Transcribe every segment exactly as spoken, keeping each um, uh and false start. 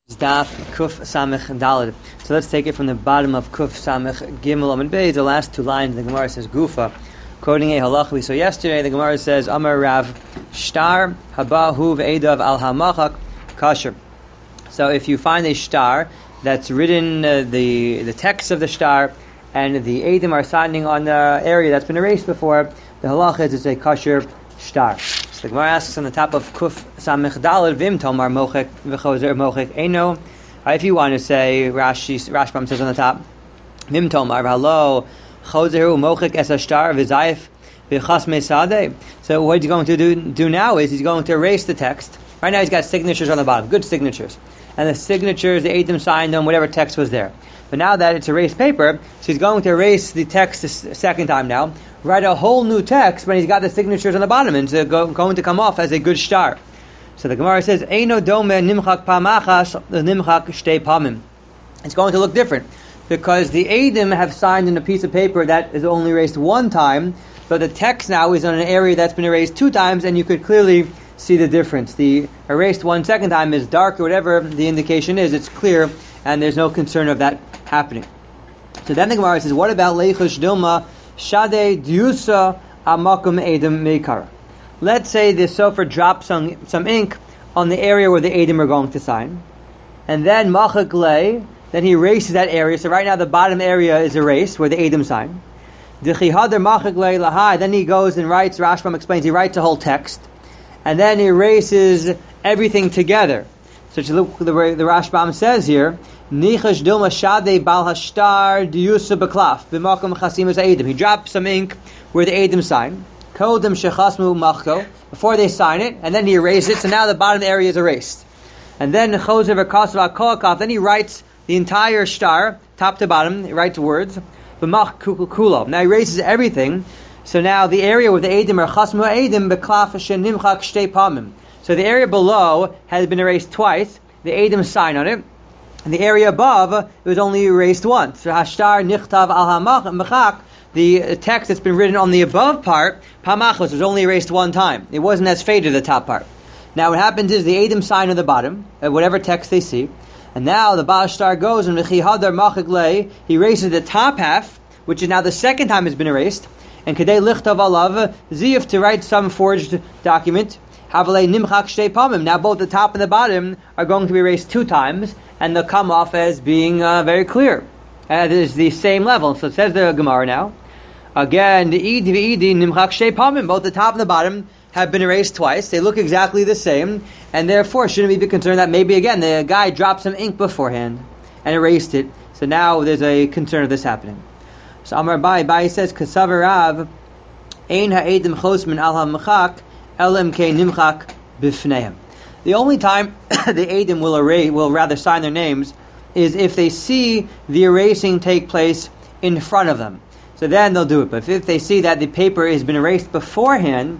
Daf Kuf Samech Daled. So let's take it from the bottom of Kuf Samech Gimel Amud Bey. The last two lines, the Gemara says Gufa, quoting a halacha we saw yesterday. The Gemara says Amar Rav Shtar Habahu Ve'edav Al Hamachak Kasher. So if you find a shtar that's written, uh, the the text of the shtar and the edim are signing on the area that's been erased before, the halacha is it's a kasher shtar. So the Gemara asks on the top of Kuf Samech Daled Vim Tomar Mochek V'chozer Mochek Eino. If you want to say, Rashi Rashbam says on the top, Vim Tomar V'halo Chozer Mochek Es Ashtar V'zayif V'chas Mesadeh. So what he's going to do, do now is he's going to erase the text. Right now he's got signatures on the bottom, good signatures. And the signatures, the edim signed them, whatever text was there. But now that it's erased paper, so he's going to erase the text a second time now, write a whole new text when he's got the signatures on the bottom, and it's go, going to come off as a good shtar. So the Gemara says, Eino dome nimchak pamachas nimchak shtei pamim. It's going to look different, because the edim have signed in a piece of paper that is only erased one time, but the text now is on an area that's been erased two times, and you could clearly see the difference. The erased one second time is dark, or whatever the indication is, it's clear, and there's no concern of that happening. So then the Gemara says, what about leichush dilma shade diusa amakum edim meikara? Let's say the sofer drops some, some ink on the area where the edim are going to sign, and then machak lei, then he erases that area. So right now the bottom area is erased where the edim sign. D'chihadar machak lei lahai, then he goes and writes, Rashbam explains, he writes a whole text, and then he erases everything together. So to look the way the Rashbam says here, Nichash dilma shade bal hashtar diusa beklaf b'makom chasimus edim. He drops some ink where the edim sign. Kodem shechasmu machko, before they sign it, and then he erases it. So now the bottom area is erased. And then chozer v'kasav kolakaf. Then he writes the entire shtar, top to bottom. He writes words. B'mach kulo. Now he erases everything. So now the area where the edim are chasmu edim beklaf shenimchak shtei pamim. So the area below has been erased twice. The edim sign on it. And the area above, it was only erased once. So hashtar nichtav al hamachak, the text that's been written on the above part, pamachos, was only erased one time. It wasn't as faded, the top part. Now what happens is the edim sign on the bottom, uh, whatever text they see. And now the Baal Shtar goes and v'chihadar machak lei, he erases the top half, which is now the second time it's been erased. And kadei lichtav alav, ziyuf, to write some forged document. Havalei nimchak shtei pamim. Now both the top and the bottom are going to be erased two times, and they'll come off as being uh, very clear. Uh, it is the same level. So it says the Gemara now. Again, the ed v'edi nimchak shtei pamim. Both the top and the bottom have been erased twice. They look exactly the same, and therefore shouldn't we be concerned that maybe again the guy dropped some ink beforehand and erased it. So now there's a concern of this happening. So Amar Bai, Bai says, Kasav Rav, Ein ha'edim chosmin al ha'machak, elim ke nimchak b'fneihem. The only time the edim will erase, will rather sign their names, is if they see the erasing take place in front of them. So then they'll do it. But if they see that the paper has been erased beforehand,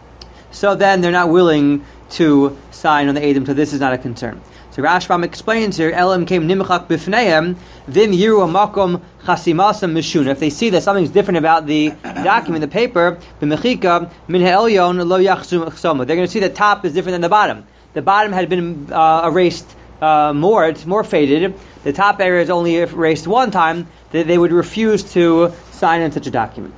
so then they're not willing to sign on the edim, so this is not a concern. So Rashbam explains here, Elam came nimchak b'fneihem, vim yiru amakom chasimasam mishuna. If they see that something's different about the document, the paper, b'mechika min ha'elyon lo yachsum chsoma. They're going to see the top is different than the bottom. The bottom had been uh, erased uh, more, it's more faded. The top area is only erased one time. They, they would refuse to sign in such a document.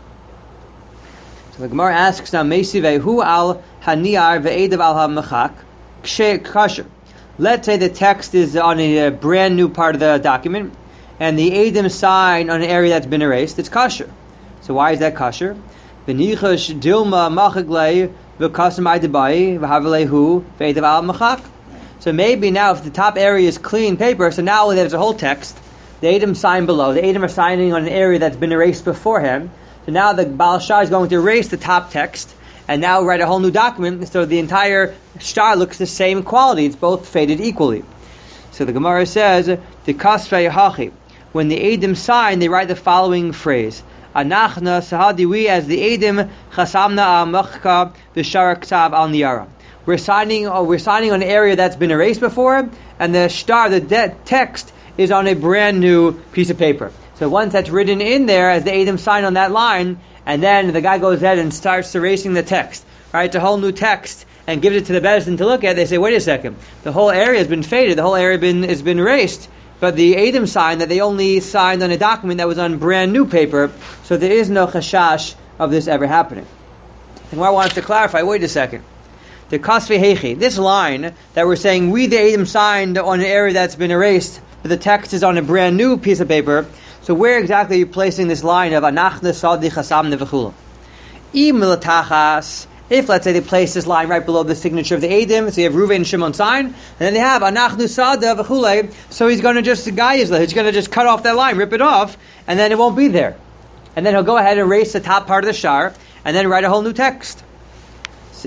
So the Gemara asks now, Meisi ve'hu al haniyar ve'edav al ha'machak kshe kasher. Let's say the text is on a, a brand new part of the document, and the edim sign on an area that's been erased. It's kasher. So why is that kasher? V'nichash dilma machaglei v'kasam aydabai v'havalehu ve'edav al machak. So maybe now if the top area is clean paper, so now there's a whole text, the edim sign below. The edim are signing on an area that's been erased beforehand. So now the Baal Shtar is going to erase the top text, and now write a whole new document, so the entire shtar looks the same quality. It's both faded equally. So the Gemara says, the kasvei hachi. When the edim sign, they write the following phrase: Anachna sahadi, we as the edim chasamna amachka v'shara ksav al niyara. We're signing, or we're signing on an area that's been erased before, and the shtar, the de- text, is on a brand new piece of paper. So once that's written in there, as the edim sign on that line, and then the guy goes ahead and starts erasing the text, right? It's a whole new text, and gives it to the Bezdin to look at, they say, wait a second, the whole area has been faded, the whole area been, has been erased, but the Edom signed that they only signed on a document that was on brand new paper, so there is no chashash of this ever happening. And I want us to clarify, wait a second. The Kasvei Hechi, this line that we're saying, we the Edom signed on an area that's been erased, but the text is on a brand new piece of paper, so where exactly are you placing this line of Anachne Sadi Chasamne V'chula? If, let's say, they place this line right below the signature of the Edom, so you have Reuven and Shimon sign, and then they have Anachnu Sada V'chule, so he's going to just, he's going to just cut off that line, rip it off, and then it won't be there. And then he'll go ahead and erase the top part of the shar, and then write a whole new text. So,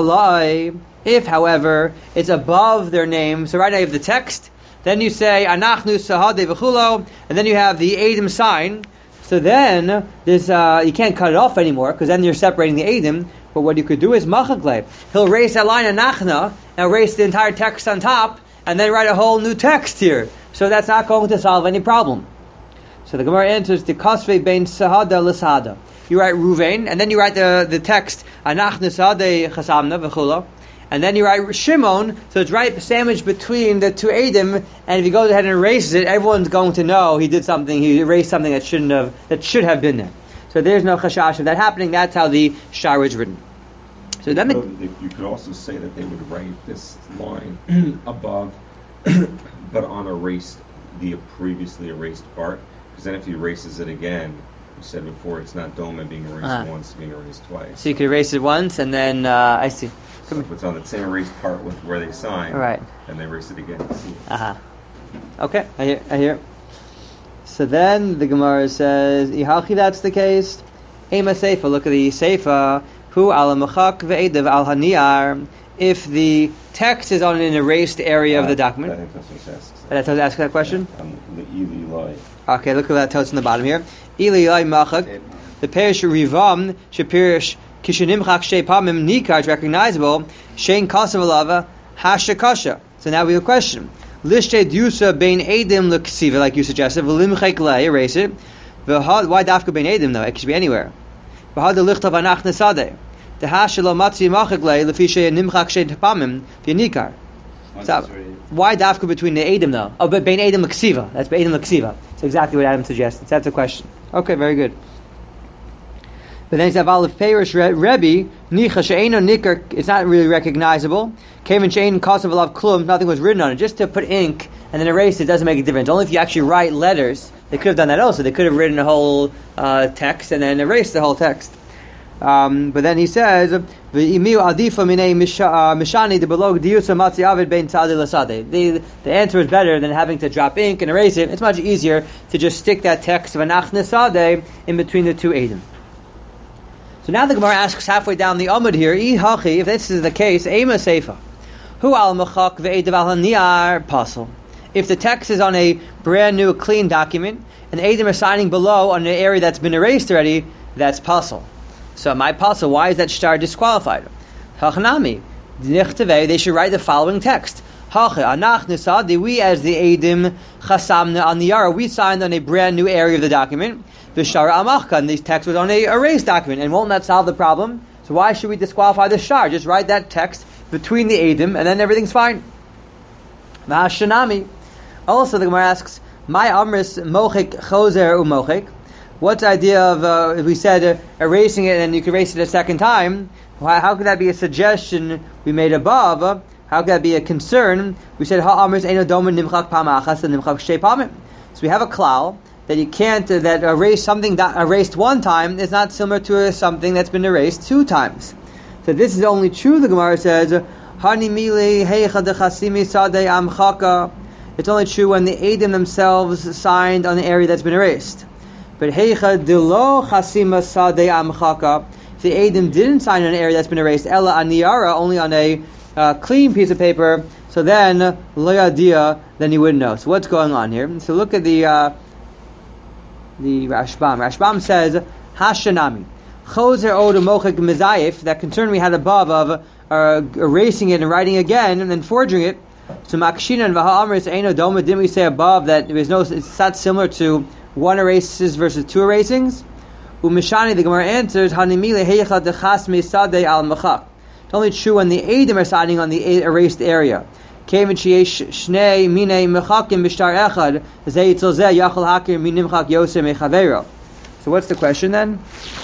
if, however, it's above their name, so right now you have the text, then you say Anachnu Sahade V'chulo, and then you have the Edom sign. So then this uh, you can't cut it off anymore because then you're separating the Edom. But what you could do is Machakleb. He'll erase that line Anachna and erase the entire text on top, and then write a whole new text here. So that's not going to solve any problem. So the Gemara answers the Kasvei bein Sahada l'Sahada. You write Ruvain, and then you write the the text Anachnu Sahade Chasamna V'chulo. And then you write Shimon, so it's right sandwiched between the two Edom, and if he goes ahead and erases it, everyone's going to know he did something, he erased something that shouldn't have, that should have been there. So there's no chashash of that happening, that's how the shar is written. So then you, you could also say that they would write this line above, but on erased, the previously erased part, because then if he erases it again, you said before, it's not Doma being erased uh-huh. once, being erased twice. So you could erase it once, and then, uh, I see. So if it's on the same erased part with where they sign, right, and they erase it again. Uh-huh. Okay, I hear, I hear. So then the Gemara says, Ihachi, that's the case. Ema Seifa, look at the Seifa. Hu ala machak ve'edav al haniyar. If the text is on an erased area uh, of the document. I think that's what asks. That's what asks that question? Yeah, um, the Eli Okay, look at that tells in the bottom here. Eli machak. The perish rivam, shepirish kishanimchak shei pamim nikar, recognizable. Shein kasav alava hashakasha. So now we have a question. Lishte dusa bein edim l'ksiva, like you suggested. V'limchek le, erase it. Why dafka bein edim though? It could be anywhere. V'had lichtav anach nesadeh. The hashelo matzi machek le lefishe nimchak shei pamim v'nikar. So why dafka between the edim though? Oh, but bein edim l'ksiva. That's bein edim l'ksiva. That's exactly what Adam suggested. So that's a question. Okay, very good. But then he said, "Aleph Perish Rebbe Nicha She'eno Nikar." It's not really recognizable. Kevin She'en Kasav Alav Klum. Nothing was written on it. Just to put ink and then erase it doesn't make a difference. Only if you actually write letters. They could have done that also. They could have written a whole uh, text and then erased the whole text. Um, but then he says, "V'imiu adifa minei mishani debelog diusa matzi avid bein tzadi l'sadeh." The the answer is better than having to drop ink and erase it. It's much easier to just stick that text of anach nesadeh in between the two edim. So now the Gemara asks halfway down the Amud here, Ihachi, if this is the case, Ema Seifa, Hu al machak ve'edav al haniyar pasal. If the text is on a brand new, clean document, and the Edom are signing below on an area that's been erased already, that's pasal. So my pasal, why is that shtar disqualified? Hachanami, nichtavei, they should write the following text. Hache, anach nisadi, we as the Edom chasamna al niyara, we signed on a brand new area of the document. V'shara amachka, and this text was on a erased document, and won't that solve the problem? So why should we disqualify the shar? Just write that text between the Edom, and then everything's fine. Ma'ashanami. Also, the Gemara asks, "My amris mochik choser umochik." What's the idea of uh, if we said uh, erasing it and you can erase it a second time? Why, how could that be a suggestion we made above? Uh, how could that be a concern? We said ha amris eino domen nimchak pamachas and nimchak shei pamim. So we have a klal that you can't, uh, that erase something that erased one time is not similar to uh, something that's been erased two times. So this is only true, the Gemara says, Hani mili heicha dechasimi sadei amchaka. It's only true when the Edom themselves signed on the area that's been erased. But heicha delo chasima sadei amchaka. If the Edom didn't sign on an area that's been erased, ella aniyara, only on a uh, clean piece of paper, so then, lo yadia, then you wouldn't know. So what's going on here? So look at the... Uh, The Rashbam. Rashbam says, Hashanami. Choser odu mochik mezayif, that concern we had above of uh, erasing it and writing again and then forging it. So Makshina and Vaha'amris Eino Doma, didn't we say above that there is no, it's not similar to one erases versus two erasings? Umishani, the Gemara answers, Hanimile heicha dechas mesadei al machak. It's only true when the Eidim are signing on the erased area. So what's the question then?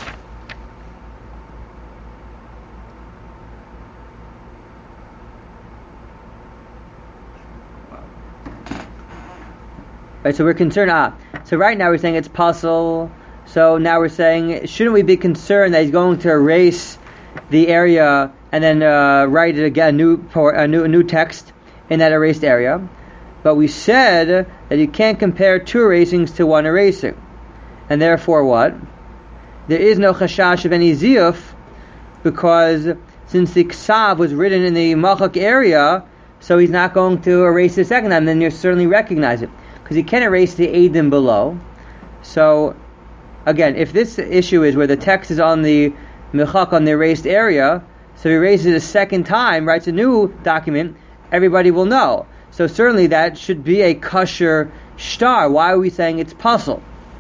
Right, so we're concerned. Ah, so right now we're saying it's puzzle. So now we're saying, shouldn't we be concerned that he's going to erase the area and then uh, write it again, a new, a new a new text in that erased area? But we said that you can't compare two erasings to one erasing, and therefore what? There is no chashash of any ziyuf, because since the ksav was written in the machak area, so he's not going to erase the second time. Then you certainly recognize it, because he can't erase the eidim below. So again, if this issue is where the text is on the mechak on the erased area, so he erases it a second time, writes a new document, everybody will know. So certainly that should be a kosher shtar. Why are we saying it's puzzle?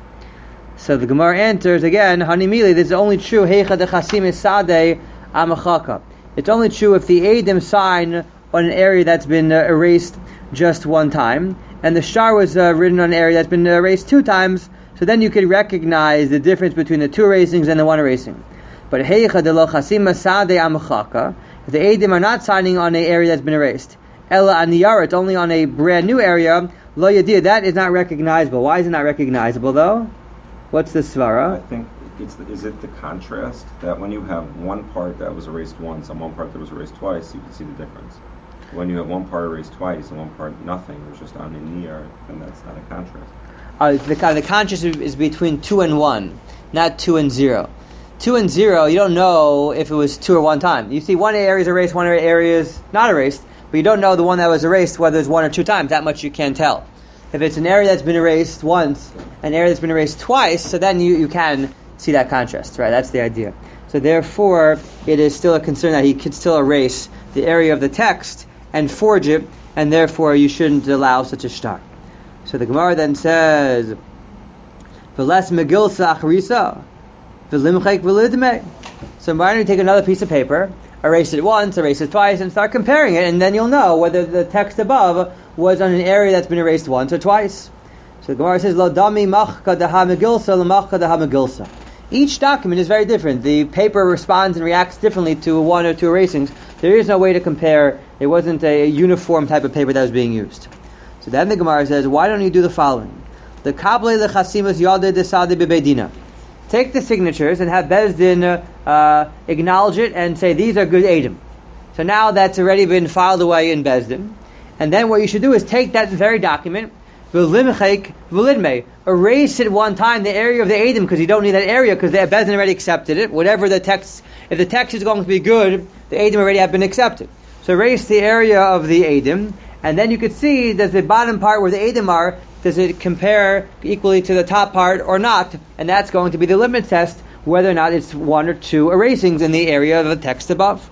So the Gemara answers again, Hanimili, this is only true, Heicha de Chasim Isadeh Amachaka. It's only true if the Eidim sign on an area that's been uh, erased just one time, and the shtar was uh, written on an area that's been erased two times, so then you could recognize the difference between the two erasings and the one erasing. But Heicha de lo Chasim Isadeh Amachaka, if the Eidim are not signing on an area that's been erased, Ella Aniyara, it's only on a brand new area, Lo Yadir, that is not recognizable. Why is it not recognizable though? What's the svara? I think it's the, is it the contrast that when you have one part that was erased once and one part that was erased twice, you can see the difference. When you have one part erased twice and one part nothing, it was just on the near, then that's not a contrast. Uh, the, the contrast is between two and one, not two and zero. Two and zero, you don't know if it was two or one time. You see one area is erased, one area is not erased, but you don't know the one that was erased whether it's one or two times. That much you can't tell. If it's an area that's been erased once, an area that's been erased twice, so then you, you can see that contrast, right? That's the idea. So therefore, it is still a concern that he could still erase the area of the text and forge it, and therefore you shouldn't allow such a shtar. So the Gemara then says, "V'les megilsa achrisa, v'limchek v'lidmei." So why don't you take another piece of paper, erase it once, erase it twice, and start comparing it, and then you'll know whether the text above was on an area that's been erased once or twice. So the Gemara says, "Lo dami machka daha megilsa, lo machka daha megilsa." Each document is very different. The paper responds and reacts differently to one or two erasings. There is no way to compare. It wasn't a uniform type of paper that was being used. So then the Gemara says, why don't you do the following? The kable lechasimas yade desade bebeidina. Take the signatures and have Bezdin uh, acknowledge it and say, these are good Eidim. So now that's already been filed away in Bezdin. And then what you should do is take that very document, v'limchek v'lidmei, erase it one time, the area of the Eidim, because you don't need that area, because the Bezdin already accepted it. Whatever the text, if the text is going to be good, the Eidim already have been accepted. So erase the area of the Eidim, and then you could see, does the bottom part where the Eidim are, does it compare equally to the top part or not? And that's going to be the limit test, whether or not it's one or two erasings in the area of the text above.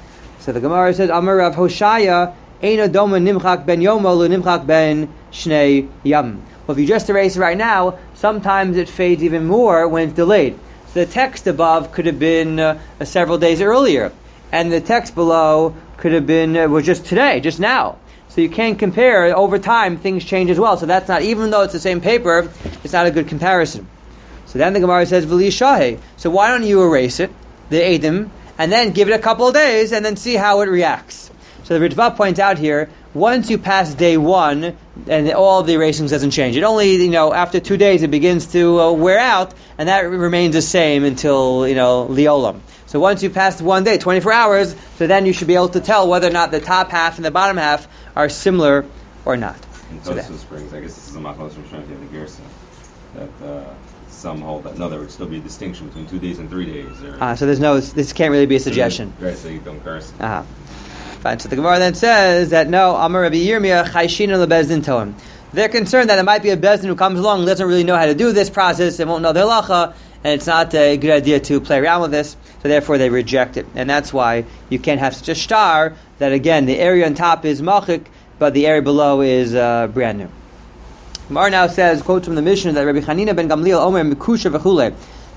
So the Gemara says, Amar Rav Hoshaya, Eina doma nimchak ben yomo lu nimchak ben shnei yam. Well, if you just erase it right now, sometimes it fades even more when it's delayed. So the text above could have been uh, several days earlier, and the text below could have been uh, was just today, just now. So you can't compare. Over time, things change as well. So that's not, even though it's the same paper, it's not a good comparison. So then the Gemara says, V'li shahe. So why don't you erase it, the Eidim, and then give it a couple of days, and then see how it reacts. So the Ritva points out here, once you pass day one, and all of the erasings doesn't change. It only, you know, after two days it begins to uh, wear out, and that remains the same until, you know, Liolam. So once you pass one day, twenty-four hours, so then you should be able to tell whether or not the top half and the bottom half are similar or not. In So Tosfos brings, I guess this is a machlos from Shonti of the Gersa, that uh, some hold that no, there would still be a distinction between two days and three days. Or, Uh, so there's no, this can't really be a suggestion. Right, so you don't curse. Uh-huh. Fine. So the Gemara then says that no, Amar Rabbi Yirmiyah Chayshina lebezdin toim. They're concerned that it might be a bezdin who comes along and doesn't really know how to do this process and won't know the halacha, and it's not a good idea to play around with this. So therefore they reject it, and that's why you can't have such a shtar that again the area on top is machik, but the area below is uh, brand new. Gemara now says, quotes from the Mishnah that Rabbi Chanina ben Gamliel Omer Mikusha v'chule.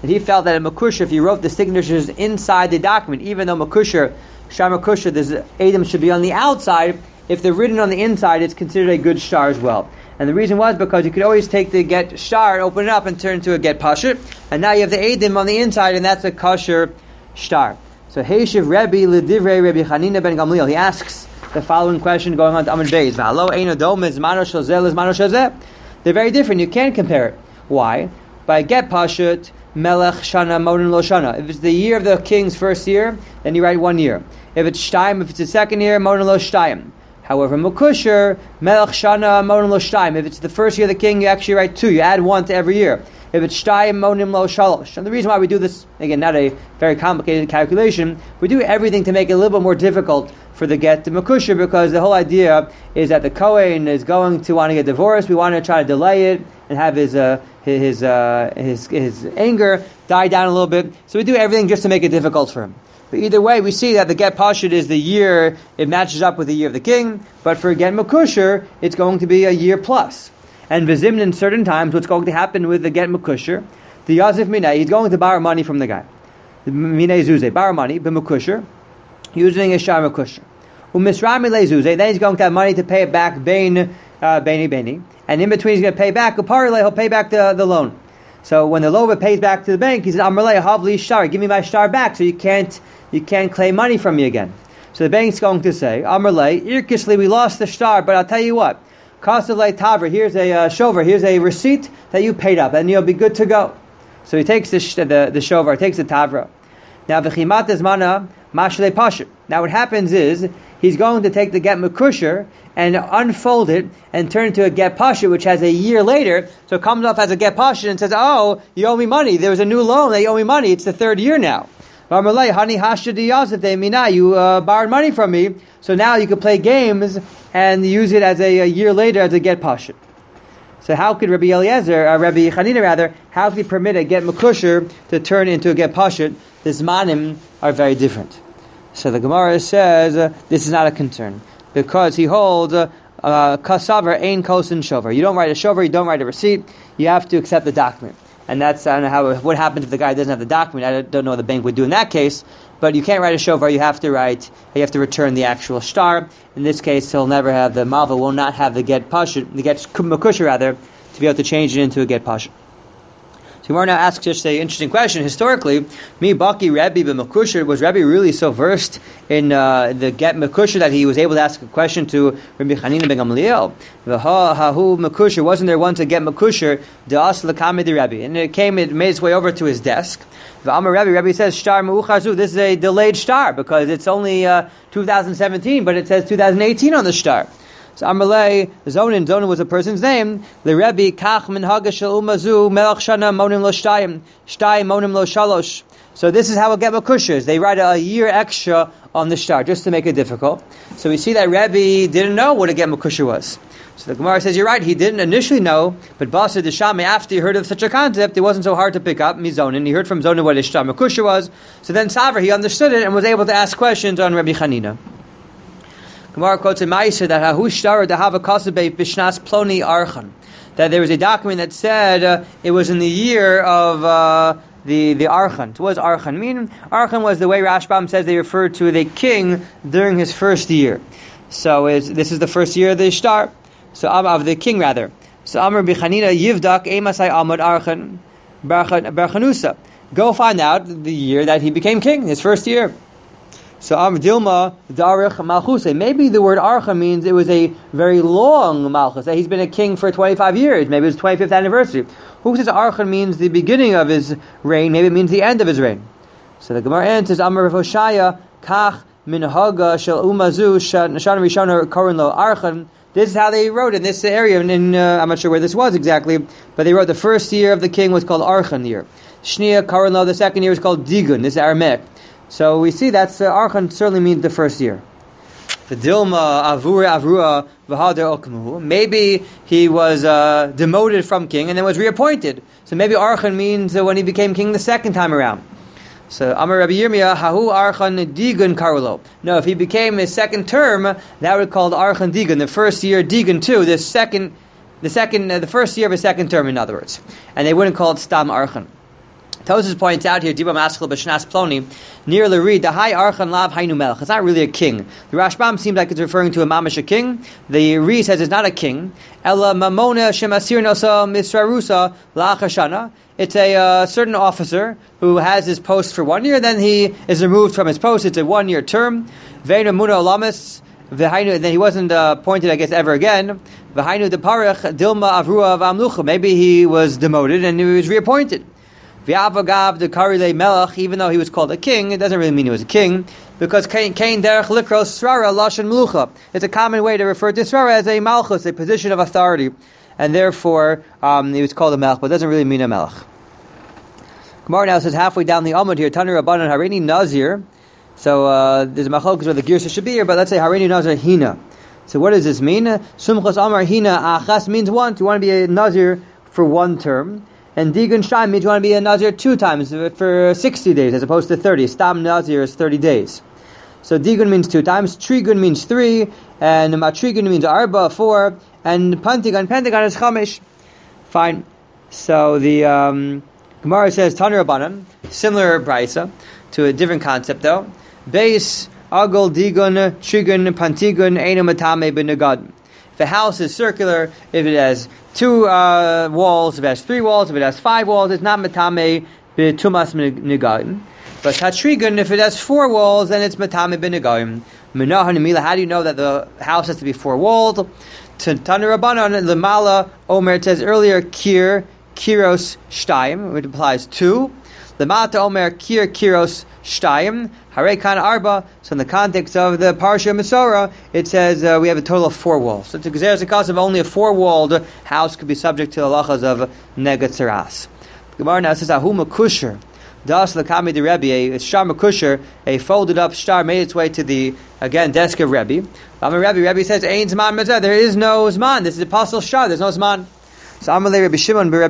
that he felt that a Makusha, if you wrote the signatures inside the document, even though Makusha, Shtar Makusha, the Edom should be on the outside, if they're written on the inside, it's considered a good shtar as well. And the reason was because you could always take the get shtar and open it up and turn it into a get pashut, and now you have the Edom on the inside, and that's a kosher shtar. So Heishiv Rebbe L'divrei Rebbe Chanina ben Gamliel, he asks the following question going on to Amud Beis. V'halo eino dom is mano shel zeh is mano shel zeh. They're very different. You can't compare it. Why? By get pashut, melech shana modin lo shana. If it's the year of the king's first year, then you write one year. If it's shtayim, if it's the second year, modin lo shtayim. However, Makusher, Melech Shana, Monim Lo Shtayim. If it's the first year of the king, you actually write two. You add one to every year. If it's Shtayim, Monim Lo Shalosh. And the reason why we do this, again, not a very complicated calculation, we do everything to make it a little bit more difficult for the get to Makusher, because the whole idea is that the Kohen is going to want to get divorced. We want to try to delay it and have his uh, his, uh, his his anger die down a little bit. So we do everything just to make it difficult for him. But either way, we see that the get pashut is the year, it matches up with the year of the king, but for get makusher, it's going to be a year plus. And vizimn in certain times, what's going to happen with the get makusher, the yazif minay, he's going to borrow money from the guy. The minay zuze, borrow money, b'makusher, using a shar makusher. U'misrami le zuze, then he's going to have money to pay it back, bein, uh, beini beini, and in between he's going to pay back, uparle, he'll pay back the, the loan. So when the lover pays back to the bank, he says, Amrle, havli shtar, give me my shtar back, so you can't you can't claim money from me again. So the bank's going to say, Amrle, irkishli, we lost the shtar, but I'll tell you what, Kasavle Tavra, here's a uh, shover, here's a receipt that you paid up, and you'll be good to go. So he takes the sh- the, the shover, takes the Tavra. Now, v'chimat ezmana, mashle pashut. Now what happens is, he's going to take the get makusher and unfold it and turn it into a get pashut, which has a year later, so it comes off as a get pashut and says, oh, you owe me money, there was a new loan, they owe me money, it's the third year now. You uh, borrowed money from me, so now you can play games and use it as a, a year later as a get pashut. So how could Rabbi Eliezer, uh, Rabbi Chanina rather, how could he permit a get makusher to turn into a get pashut? The zmanim are very different. So the Gemara says uh, this is not a concern, because he holds kasaver ein kosin shover. You don't write a shover, you don't write a receipt, you have to accept the document. And that's, I don't know how, what happens if the guy doesn't have the document. I don't know what the bank would do in that case, but you can't write a shover, you have to write, you have to return the actual shtar. In this case, he'll never have, the malva will not have the get pashut, the get makusher rather, to be able to change it into a get pashut. So Gemara now asks just an interesting question. Historically, mi baki Rebbe b'makusher, was Rebbe really so versed in uh, the get makusher that he was able to ask a question to Rabbi Chanina ben Gamliel? V'ha hahu makusher, wasn't there one to get makusher? De'as l'kamid Rebbe, and it came, it made its way over to his desk. V'amar Rebbe, Rebbe says shtar meuchazu. This is a delayed shtar because it's only uh, two thousand seventeen, but it says two thousand eighteen on the shtar. So Amalei Zonin, Zonin was a person's name. The Rebbe Kach min Hagashel Umazu Melach Shana Monim Lo Shtayim Shtayim Monim Lo Shalosh. So this is how a get makusher is. They write a year extra on the shtar just to make it difficult. So we see that Rebbe didn't know what a get makusher was. So the Gemara says, you're right, he didn't initially know, but Basa Deshame, after he heard of such a concept, it wasn't so hard to pick up. Mizonin, he heard from Zonin what a shtar makusher was. So then Savra, he understood it and was able to ask questions on Rabbi Chanina. Gemara quotes a Ma'aser that Hahu Shtar Dehava Kasabei Bishnas Ploni Archan, that there was a document that said uh, it was in the year of uh, the the Archan. So what does Archan mean? Archan was the way Rashbam says they referred to the king during his first year. So is this is the first year of the Shtar, so of the king rather. So Amr Bichanina Yivdak Emasai Amad Archan Barchanusa. Go find out the year that he became king, his first year. So Amr Dilma Darich Malchuse. Maybe the word Archa means it was a very long Malchus. He's been a king for twenty-five years. Maybe it was twenty-fifth anniversary. Who says Archa means the beginning of his reign? Maybe it means the end of his reign. So the Gemara answers Amr Hoshaya Kach Min Haga Shel Umazu Shan Rishona Korin Lo Archan. This is how they wrote in this area. In uh, I'm not sure where this was exactly, but they wrote the first year of the king was called Archan year. Shnia Korin Lo, the second year was called Digun. This is Aramaic. So we see that's uh, Archan certainly means the first year. The Dilma Avura Avrua Vahader Okmuhu. Maybe he was uh, demoted from king and then was reappointed. So maybe Archan means uh, when he became king the second time around. So Amar Rabbi Yirmiyah Hahu Archan Digun Karulo. No, if he became his second term, that would be called Archan Digun. The first year Digun too. The second, the second, uh, the first year of his second term, in other words, and they wouldn't call it Stam Archan. Tosfos points out here, Diba Maskal B'Shnas Ploni, near Lari, the High Archan Lav Hainu Melech. It's not really a king. The Rashbam seems like it's referring to a mamash a king. The Re says it's not a king. Ella Mamona Shemasir Nosa Misrarusa La'achashana. It's a uh, certain officer who has his post for one year, then he is removed from his post. It's a one-year term. Ve'ena Muna Olamis. Then he wasn't uh, appointed, I guess, ever again. V'hainu Deparech Dilma Avrua V'amlucha. Maybe he was demoted and he was reappointed. V'avagav the Karile Melech, even though he was called a king, it doesn't really mean he was a king, because Kain Derech Likros Srara Lashon Melucha. It's a common way to refer to Srara as a Malchus, a position of authority, and therefore um, he was called a Melech, but it doesn't really mean a Melech. Gemara now says halfway down the Amud here, Tanur Rabbanan Harini Nazir. So uh, there's a machlokes where the Girsa should be here, but let's say Harini Nazir Hina. So what does this mean? Sumchas Amar Hina Achas means once. You want to be a Nazir for one term. And Digun Shtaim means you want to be a Nazir two times for sixty days as opposed to thirty. Stam Nazir is thirty days. So Digun means two times, Trigun means three, and Matrigun means arba, four, and Pantigan, Pentagon is Chamish. Fine. So the um, Gemara says Tanur Rabbanan, similar brisa to a different concept though. Beis, Agol, Digun, Trigun, Pantigun, Einu Matame B'Negad. If a house is circular, if it has two uh, walls, if it has three walls, if it has five walls, it's not matame b'tumas negaim. But tatrigun, if it has four walls, then it's matame b'negaim. Menahan mila. How do you know that the house has to be four walled? Tanur Rabbanan lemala omer. It says earlier kir kiros shtayim, which implies two. Lemata omer kir kiros shtayim. Harei kan arba. So in the context of the Parsha Mesorah, it says uh, we have a total of four walls. So it's a gezeres hakos of only a four-walled house could be subject to the halachas of negatzeras. Gemara now says ahu makusher das lakami de Rebbe, a shtar makusher, a folded-up shtar made its way to the again desk of Rebbe. Amar Rebbe, Rebbe says ein zman mezeh. There is no zman. This is a apostle shtar. There's no zman. So Amalei Rebbe Shimon bar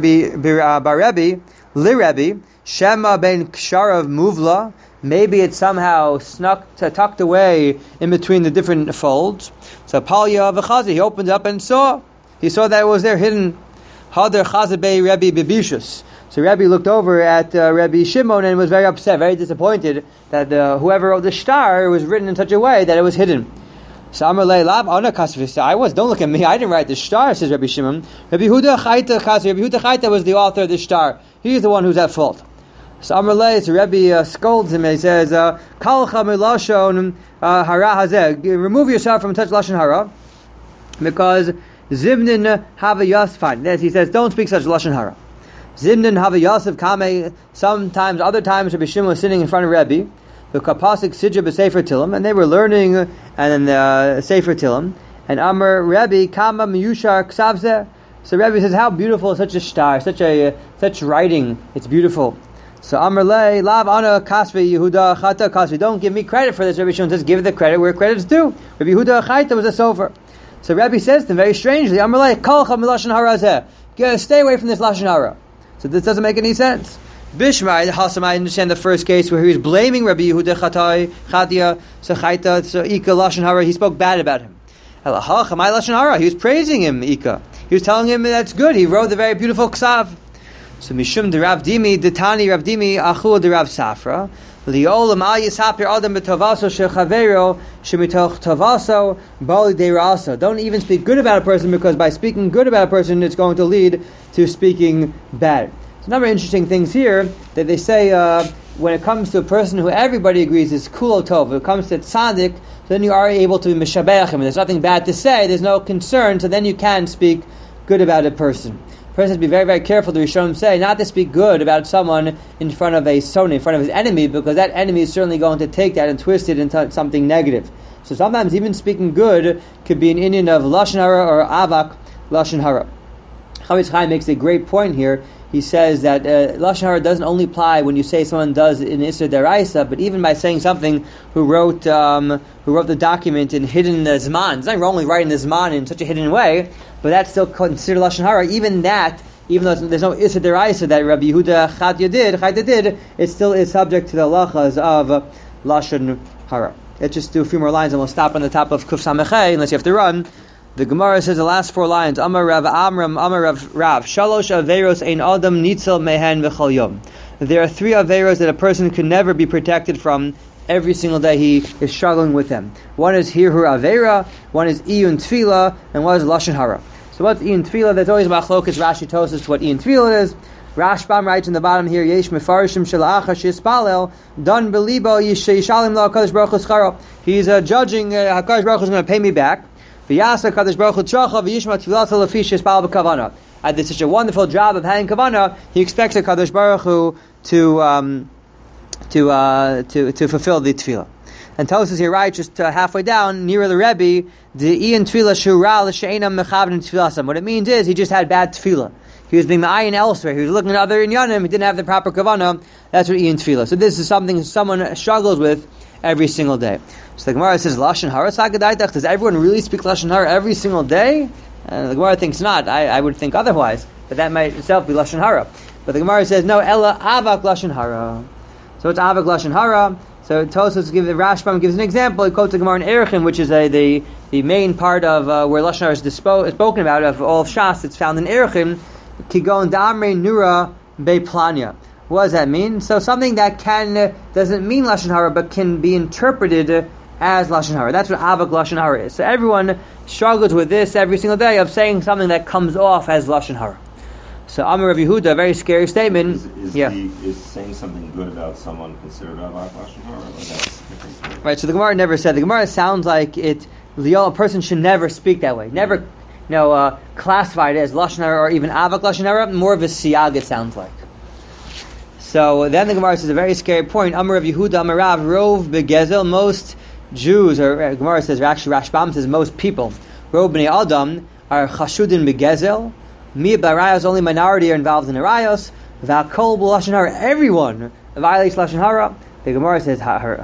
Rebbe li Rebbe shema ben ksharav muvla. Maybe it's somehow snuck, tucked away in between the different folds. So Palya v'chazi, he opened up and saw. He saw that it was there hidden. Hader chazabei Rebbe bebishus. So Rebbe looked over at uh, Rebbe Shimon and was very upset, very disappointed that uh, whoever wrote the shtar was written in such a way that it was hidden. So Amar lei lav ana kasvisa. I was. Don't look at me. I didn't write the shtar, says Rebbe Shimon. Rebbe Huda Chaita kasvi. Rebbe Huda Chaita was the author of the shtar. He's the one who's at fault. So Amar lei, so Rebbe uh, scolds him. He says, "Kalcha milashon hara hazeh." Remove yourself from such lashon hara, because zimnin hava yasfan. Yes, he says, don't speak such lashon hara. Zimnin hava yasif kame. Sometimes, other times, Rebbe Shimon was sitting in front of Rebbe, the kapasik sijah b'sefer tilim, and they were learning and then uh, sefer tilim. And Amar Rebbe kama miyushar ksavzeh. So Rebbe says, how beautiful is such a shtar, such a such writing. It's beautiful. So Amar lei lav ana kasvi Yehuda chata kasvi. Don't give me credit for this. Rebbe Shimon says, give the credit where credit's due. Rebbe Yehuda Chaita was a sofer. So Rebbe says to them very strangely, Amar lei kalcha milashon hara zeh. Stay away from this lashon hara. So this doesn't make any sense. Bishmai Hasam, I understand the first case where he was blaming Rebbe Yehuda Chatai Chatia so Chaita so Ika lashon hara. He spoke bad about him. Halacha my lashon hara. He was praising him Ika. He was telling him that's good. He wrote the very beautiful ksav. So Mishum de Rav Dimi, de Tani Rav Dimi, Achul de Rav Safra, Liolam al Yisapir Adam betavaso shechavero shemitoch tavaso bali de rasa. Don't even speak good about a person, because by speaking good about a person, it's going to lead to speaking bad. So a number of interesting things here that they say uh, when it comes to a person who everybody agrees is kulo tov. When it comes to tzaddik, so then you are able to mishabeach him. There's nothing bad to say. There's no concern. So then you can speak good about a person. A person has to be very, very careful, the Rishonim say, not to speak good about someone in front of a soni, in front of his enemy, because that enemy is certainly going to take that and twist it into something negative. So sometimes even speaking good could be an Indian of lashon hara or avak lashon hara. Chavetz Chaim makes a great point here. He says that uh, lashon hara doesn't only apply when you say someone does in Isser Deraisa, but even by saying something who wrote um, who wrote the document in hidden zman. It's not wrong with writing the zman in such a hidden way, but that's still considered lashon hara. Even that, even though there's no Isser Deraisa that Rabbi Yehuda Chatia did, Chaita did, it still is subject to the halachas of uh, lashon hara. Let's just do a few more lines and we'll stop on the top of Kuf Samechei, unless you have to run. The Gemara says the last four lines, Amar Rav Amram, Amar Rav Rav, Shalosh Averos Ein Adam Nitzel Mehen V'chol Yom. there are three averos that a person can never be protected from. Every single day he is struggling with them. One is hirhur avera, one is iyun tefillah, and one is lashon hara. So what's iyun tefillah? There's always machlokas Rashi tells us what iyun tefillah is. Rashbam writes in the bottom here, Yesh mefarshim shela'acha shispalel dan belibo yishalim la Hakadosh Baruch Hu scharo. He's uh, judging uh, Hakadosh Baruch Hu is going to pay me back. V'yasa Hakadosh Baruch Hu tzacha v'yishma tefilata lefi shispal b'kavana. I did such a wonderful job of having kavana. He expects Hakadosh Baruch Hu to um, to uh, to to fulfill the tefillah. And Tosfos here writes just uh, halfway down near the Rebbe, the iyan tefillah shura l'she'enam mechavin tefillasam. What it means is he just had bad tefillah. He was being ma'ayin elsewhere. He was looking at other inyanim. He didn't have the proper kavanah. That's what iyan tefillah. So this is something someone struggles with every single day. So the Gemara says lashon hara sagadaitach. Does everyone really speak lashon hara every single day? And the Gemara thinks not. I, I would think otherwise, but that might itself be lashon hara. But the Gemara says no. Ella avak lashon hara. So it's avak lashon hara. So Tosfos gives the Rashbam gives an example. He quotes the Gemara in Erechim, which is a, the the main part of uh, where lashon hara is dispo- spoken about of all of Shas. It's found in Erechim. Kigon damre nura beplanya. What does that mean? So something that can uh, doesn't mean lashon hara, but can be interpreted uh, as lashon hara. That's what avak lashon hara is. So everyone struggles with this every single day of saying something that comes off as lashon hara. So Amar Rav Yehuda, a very scary statement. Is, is, yeah. the, is saying something good about someone considered avak lashon hara? Or that's different? Right. So the Gemara never said. The Gemara sounds like it. A person should never speak that way. Never. Mm-hmm. You know, uh, classified as lashon hara or even avak lashon hara, more of a siyag it sounds like. So then the Gemara says a very scary point. Amar Rav Yehuda, Amar Rav, Rov begezel. Most Jews, or uh, Gemara says, or actually Rashbam says, most people, Rov bnei Adam, are chashudin begezel. Mi barayos, only minority are involved in arayos. V'akol b'lashon hara, everyone violates lashon hara. The Gemara says,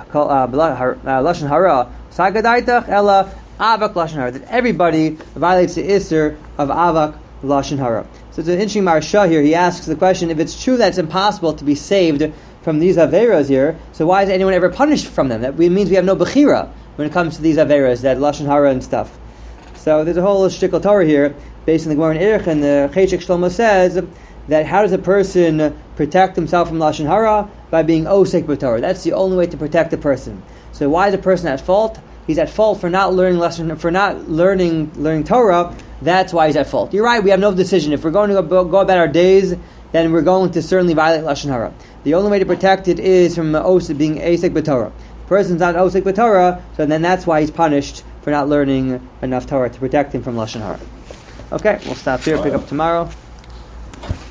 lashon hara sagadaitach ella avak lashon hara, that everybody violates the isser of avak lashon hara. So it's an interesting marsha here. He asks the question: if it's true that it's impossible to be saved from these averas here, so why is anyone ever punished from them? That means we have no bechira when it comes to these averas, that lashon hara and stuff. So there's a whole shtickle Torah here based on the Gemara in Erech, and the Cheshek Shlomo says that how does a person protect himself from lashon hara? By being osek b'Torah. That's the only way to protect a person. So why is a person at fault? He's at fault for not learning lesson, for not learning learning Torah. That's why he's at fault. You're right. We have no decision. If we're going to go, go about our days, then we're going to certainly violate lashon hara. The only way to protect it is from osek, being osek b'Torah. Person's not osek b'Torah, so then that's why he's punished for not learning enough Torah to protect him from lashon hara. Okay, we'll stop here. Pick up tomorrow.